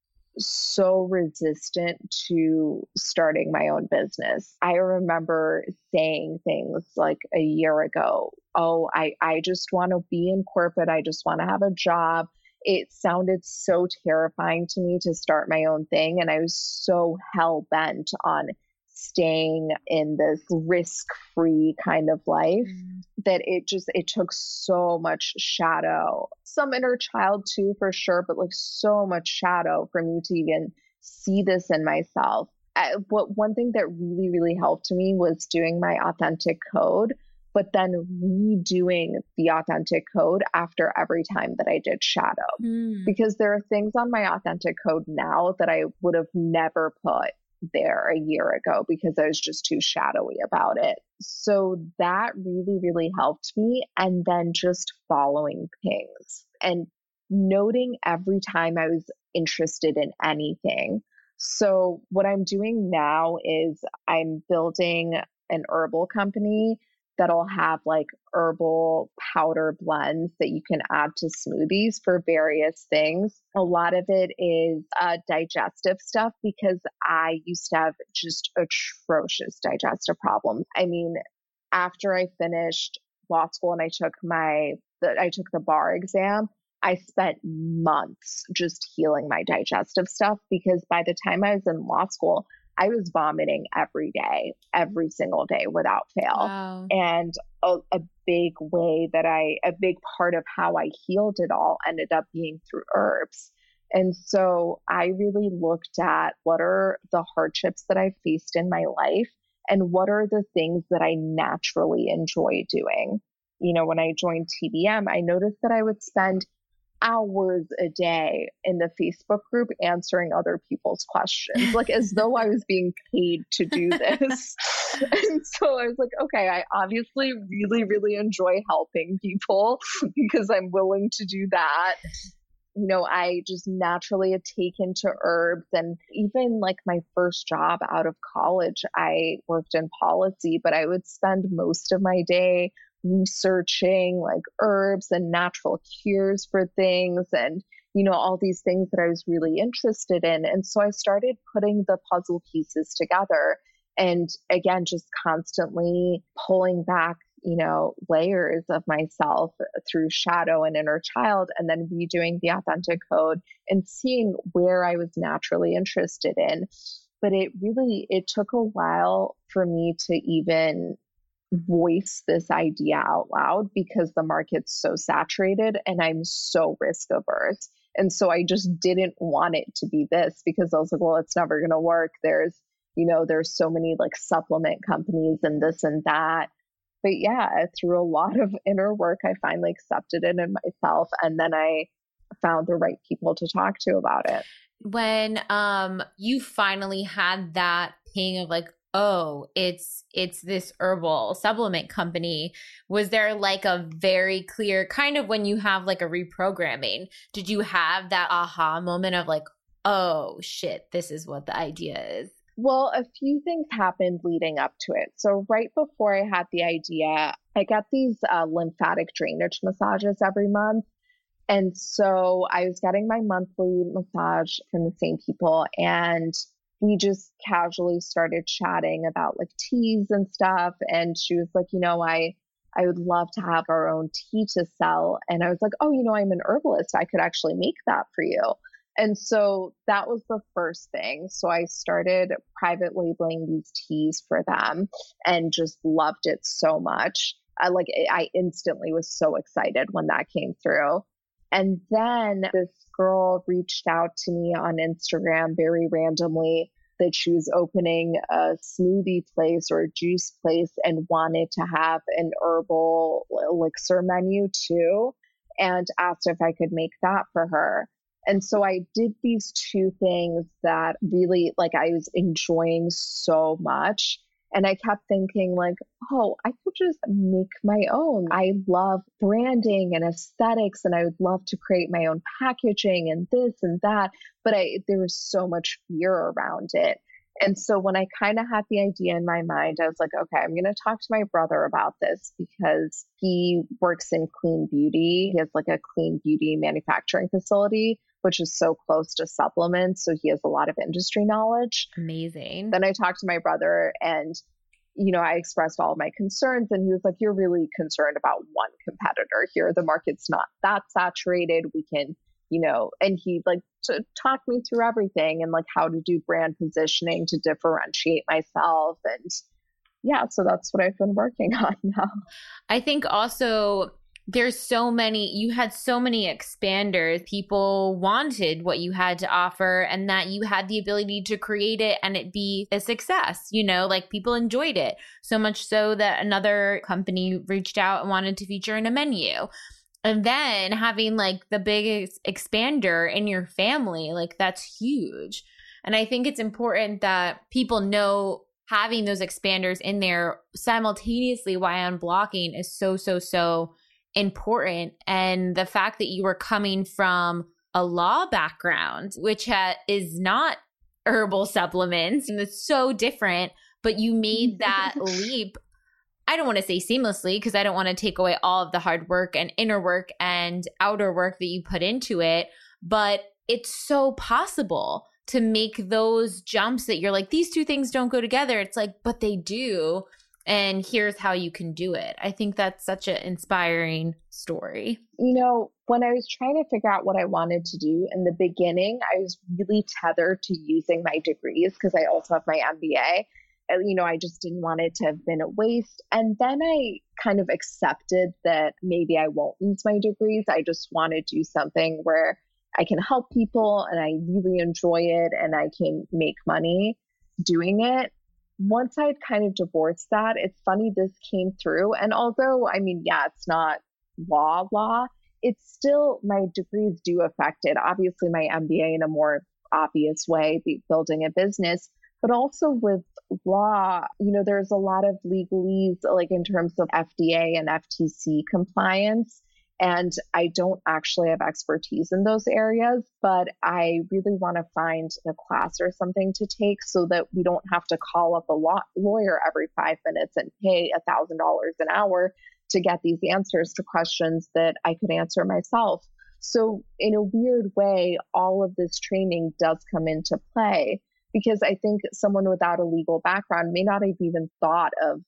so resistant to starting my own business. I remember saying things like a year ago, oh, I just want to be in corporate. I just want to have a job. It sounded so terrifying to me to start my own thing. And I was so hell-bent on staying in this risk-free kind of life that it took so much shadow, some inner child too, for sure, but like so much shadow for me to even see this in myself. One thing that really, really helped me was doing my authentic code, but then redoing the authentic code after every time that I did shadow, because there are things on my authentic code now that I would have never put there a year ago, because I was just too shadowy about it. So that really, really helped me. And then just following pings and noting every time I was interested in anything. So what I'm doing now is I'm building an herbal company that'll have like herbal powder blends that you can add to smoothies for various things. A lot of it is digestive stuff, because I used to have just atrocious digestive problems. I mean, after I finished law school and I took the bar exam, I spent months just healing my digestive stuff, because by the time I was in law school, I was vomiting every day, every single day without fail. Wow. And a big part of how I healed it all ended up being through herbs. And so I really looked at what are the hardships that I faced in my life and what are the things that I naturally enjoy doing. You know, when I joined TBM, I noticed that I would spend hours a day in the Facebook group answering other people's questions, like as though I was being paid to do this. And so I was like, okay, I obviously really, really enjoy helping people, because I'm willing to do that. You know, I just naturally had taken to herbs. And even like my first job out of college, I worked in policy, but I would spend most of my day researching like herbs and natural cures for things and, all these things that I was really interested in. And so I started putting the puzzle pieces together and again, just constantly pulling back, layers of myself through shadow and inner child, and then redoing the authentic code and seeing where I was naturally interested in. But it took a while for me to even voice this idea out loud because the market's so saturated and I'm so risk averse. And so I just didn't want it to be this because I was like, well, it's never going to work. There's so many like supplement companies and this and that. But yeah, through a lot of inner work, I finally accepted it in myself. And then I found the right people to talk to about it. When you finally had that ping of like, oh, it's this herbal supplement company, was there like a very clear kind of when you have like a reprogramming, did you have that aha moment of like, oh shit, this is what the idea is? Well, a few things happened leading up to it. So right before I had the idea, I got these lymphatic drainage massages every month. And so I was getting my monthly massage from the same people, and we just casually started chatting about like teas and stuff. And she was like, I would love to have our own tea to sell. And I was like, oh, I'm an herbalist. I could actually make that for you. And so that was the first thing. So I started private labeling these teas for them and just loved it so much. I instantly was so excited when that came through. And then this girl reached out to me on Instagram very randomly that she was opening a smoothie place or a juice place and wanted to have an herbal elixir menu too, and asked if I could make that for her. And so I did these two things that really I was enjoying so much. And I kept thinking like, oh, I could just make my own. I love branding and aesthetics, and I would love to create my own packaging and this and that. But there was so much fear around it. And so when I kind of had the idea in my mind, I was like, okay, I'm going to talk to my brother about this because he works in clean beauty. He has like a clean beauty manufacturing facility, which is so close to supplements. So he has a lot of industry knowledge. Amazing. Then I talked to my brother and, I expressed all of my concerns, and he was like, you're really concerned about one competitor here. The market's not that saturated. We can, and he talked me through everything and how to do brand positioning to differentiate myself. And yeah, so that's what I've been working on now. I think also you had so many expanders. People wanted what you had to offer and that you had the ability to create it and it be a success, people enjoyed it so much so that another company reached out and wanted to feature in a menu. And then having the biggest expander in your family, that's huge. And I think it's important that people know having those expanders in there simultaneously while unblocking is so important. And the fact that you were coming from a law background, which is not herbal supplements, and it's so different, but you made that leap. I don't want to say seamlessly because I don't want to take away all of the hard work and inner work and outer work that you put into it, but it's so possible to make those jumps that you're like, these two things don't go together. It's like, but they do. And here's how you can do it. I think that's such an inspiring story. When I was trying to figure out what I wanted to do in the beginning, I was really tethered to using my degrees because I also have my MBA. I just didn't want it to have been a waste. And then I kind of accepted that maybe I won't use my degrees. I just want to do something where I can help people and I really enjoy it and I can make money doing it. Once I'd kind of divorced that, it's funny this came through. And although, it's not law, it's still, my degrees do affect it. Obviously, my MBA in a more obvious way, building a business, but also with law, there's a lot of legalese, in terms of FDA and FTC compliance. And I don't actually have expertise in those areas, but I really want to find a class or something to take so that we don't have to call up a lawyer every 5 minutes and pay $1,000 an hour to get these answers to questions that I could answer myself. So in a weird way, all of this training does come into play, because I think someone without a legal background may not have even thought of,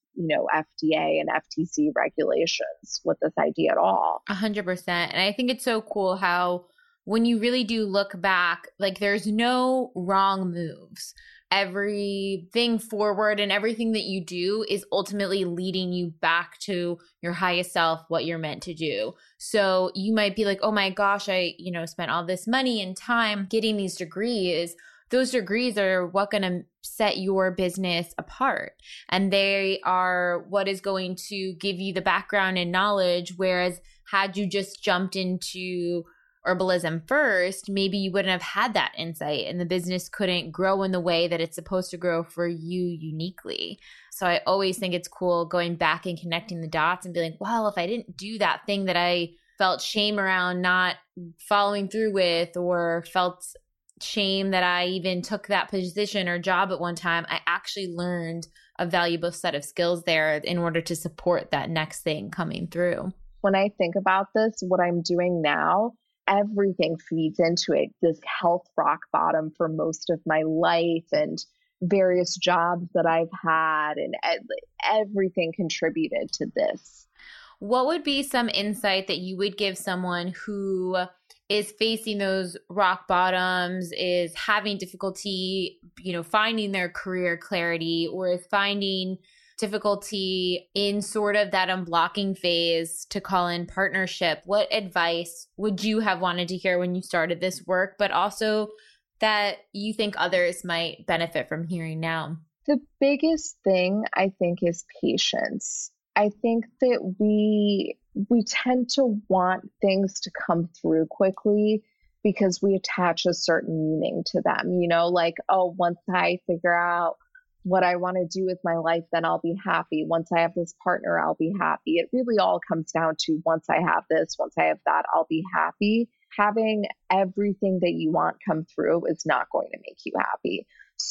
FDA and FTC regulations with this idea at all. 100%. And I think it's so cool how when you really do look back, like there's no wrong moves. Everything forward and everything that you do is ultimately leading you back to your highest self, what you're meant to do. So you might be like, oh my gosh, I, spent all this money and time getting these degrees. Those degrees are what going to set your business apart. And they are what is going to give you the background and knowledge. Whereas had you just jumped into herbalism first, maybe you wouldn't have had that insight and the business couldn't grow in the way that it's supposed to grow for you uniquely. So I always think it's cool going back and connecting the dots and being like, well, if I didn't do that thing that I felt shame around not following through with, or felt shame that I even took that position or job at one time, I actually learned a valuable set of skills there in order to support that next thing coming through. When I think about this, what I'm doing now, everything feeds into it. This health rock bottom for most of my life and various jobs that I've had, and everything contributed to this. What would be some insight that you would give someone who is facing those rock bottoms, is having difficulty, finding their career clarity, or is finding difficulty in sort of that unblocking phase to call in partnership? What advice would you have wanted to hear when you started this work, but also that you think others might benefit from hearing now? The biggest thing, I think, is patience. I think that we tend to want things to come through quickly because we attach a certain meaning to them, like, oh, once I figure out what I want to do with my life, then I'll be happy. Once I have this partner, I'll be happy. It really all comes down to once I have this, once I have that, I'll be happy. Having everything that you want come through is not going to make you happy.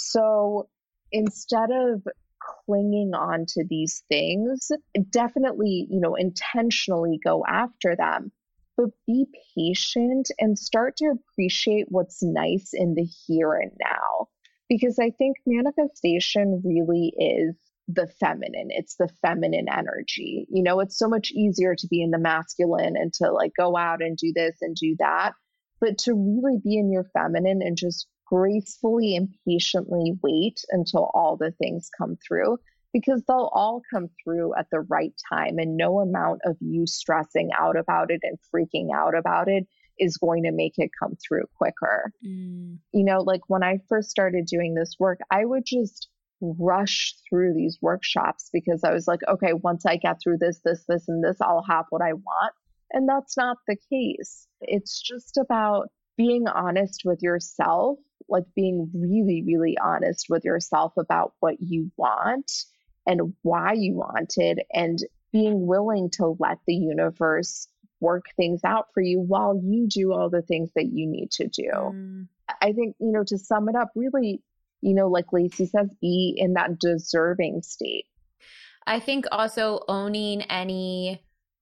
So instead of clinging on to these things, definitely, intentionally go after them, but be patient and start to appreciate what's nice in the here and now. Because I think manifestation really is the feminine. It's the feminine energy. It's so much easier to be in the masculine and to like go out and do this and do that. But to really be in your feminine and just gracefully and patiently wait until all the things come through, because they'll all come through at the right time, and no amount of you stressing out about it and freaking out about it is going to make it come through quicker. Like when I first started doing this work, I would just rush through these workshops because I was like, okay, once I get through this, and this, I'll have what I want. And that's not the case. It's just about being honest with yourself, like being really, really honest with yourself about what you want and why you want it, and being willing to let the universe work things out for you while you do all the things that you need to do. I think, to sum it up, really, like Lacey says, be in that deserving state. I think also owning any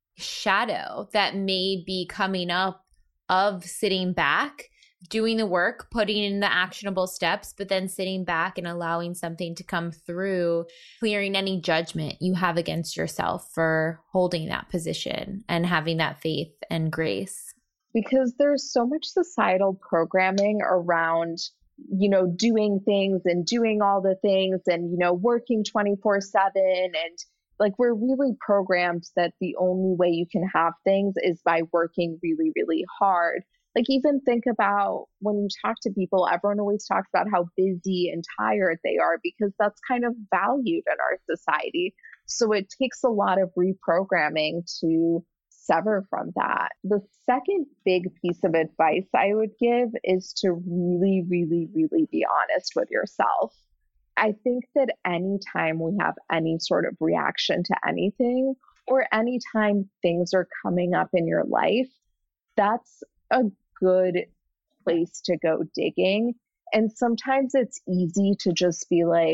shadow that may be coming up of sitting back, doing the work, putting in the actionable steps, but then sitting back and allowing something to come through, clearing any judgment you have against yourself for holding that position and having that faith and grace. Because there's so much societal programming around, doing things and doing all the things and, working 24/7. And like, we're really programmed that the only way you can have things is by working really, really hard. Like, even think about when you talk to people, everyone always talks about how busy and tired they are because that's kind of valued in our society. So it takes a lot of reprogramming to sever from that. The second big piece of advice I would give is to really, really, really be honest with yourself. I think that anytime we have any sort of reaction to anything, or anytime things are coming up in your life, that's a good place to go digging. And sometimes it's easy to just be like,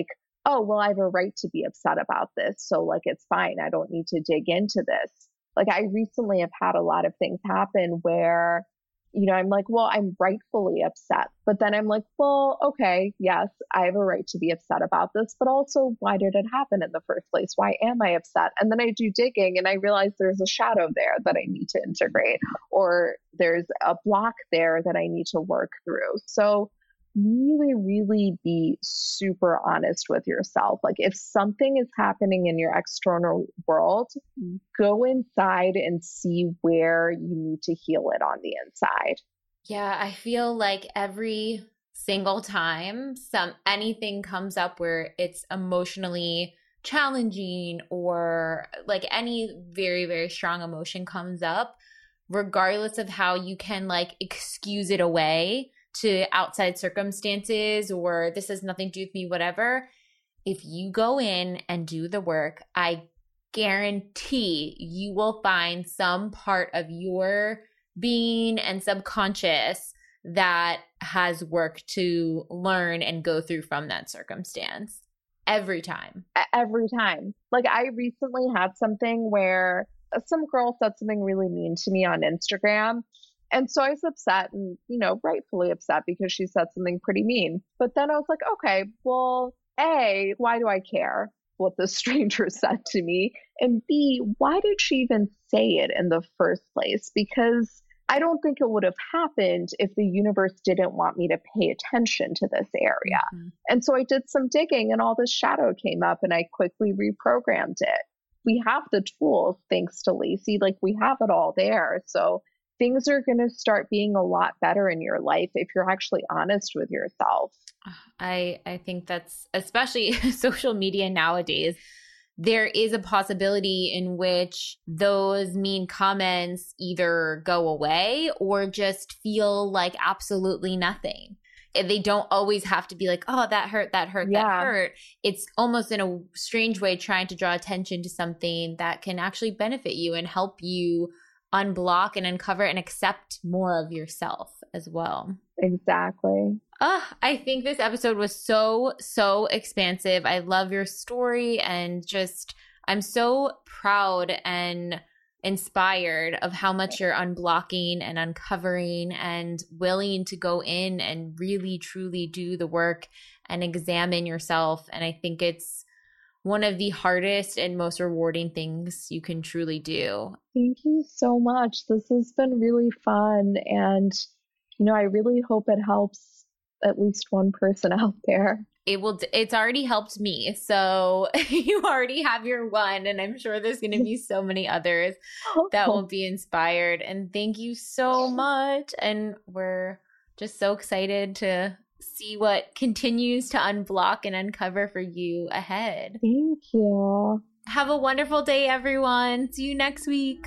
oh, well, I have a right to be upset about this. So like, it's fine. I don't need to dig into this. Like, I recently have had a lot of things happen where, I'm like, well, I'm rightfully upset. But then I'm like, well, okay, yes, I have a right to be upset about this. But also, why did it happen in the first place? Why am I upset? And then I do digging and I realize there's a shadow there that I need to integrate, or there's a block there that I need to work through. So really, really be super honest with yourself. Like, if something is happening in your external world, go inside and see where you need to heal it on the inside. Yeah, I feel like every single time anything comes up where it's emotionally challenging, or like any very, very strong emotion comes up, regardless of how you can like excuse it away to outside circumstances, or this has nothing to do with me, whatever. If you go in and do the work, I guarantee you will find some part of your being and subconscious that has work to learn and go through from that circumstance. Every time. Every time. Like, I recently had something where some girl said something really mean to me on Instagram. And so I was upset and, rightfully upset because she said something pretty mean. But then I was like, okay, well, A, why do I care what the stranger said to me? And B, why did she even say it in the first place? Because I don't think it would have happened if the universe didn't want me to pay attention to this area. Mm-hmm. And so I did some digging and all this shadow came up and I quickly reprogrammed it. We have the tools, thanks to Lacey, like we have it all there. So things are going to start being a lot better in your life if you're actually honest with yourself. I think that's, especially social media nowadays, there is a possibility in which those mean comments either go away or just feel like absolutely nothing. They don't always have to be like, oh, that hurt, that hurt. It's almost in a strange way trying to draw attention to something that can actually benefit you and help you unblock and uncover and accept more of yourself as well. Exactly. I think this episode was so, so expansive. I love your story, and just I'm so proud and inspired of how much you're unblocking and uncovering and willing to go in and really, truly do the work and examine yourself. And I think it's one of the hardest and most rewarding things you can truly do. Thank you so much. This has been really fun. And, I really hope it helps at least one person out there. It's already helped me. So you already have your one, and I'm sure there's going to be so many others that will be inspired. And thank you so much. And we're just so excited to see what continues to unblock and uncover for you ahead. Thank you. Have a wonderful day, everyone. See you next week.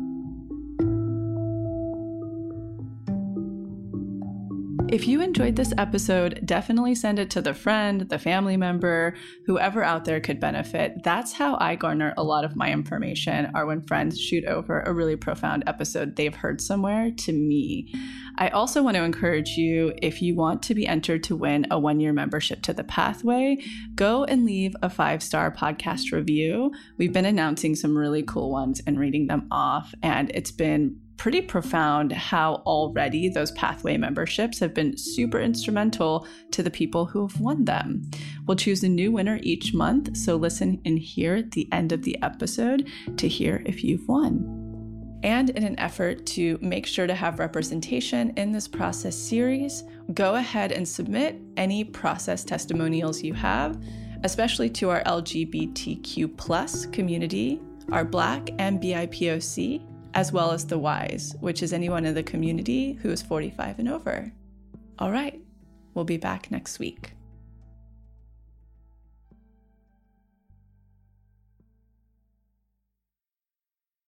If you enjoyed this episode, definitely send it to the friend, the family member, whoever out there could benefit. That's how I garner a lot of my information, are when friends shoot over a really profound episode they've heard somewhere to me. I also want to encourage you, if you want to be entered to win a 1-year membership to The Pathway, go and leave a 5-star podcast review. We've been announcing some really cool ones and reading them off, and it's been pretty profound how already those Pathway memberships have been super instrumental to the people who have won them. We'll choose a new winner each month, so listen and hear at the end of the episode to hear if you've won. And in an effort to make sure to have representation in this process series, go ahead and submit any process testimonials you have, especially to our LGBTQ+ community, our Black and BIPOC, as well as the Ys, which is anyone in the community who is 45 and over. All right, we'll be back next week.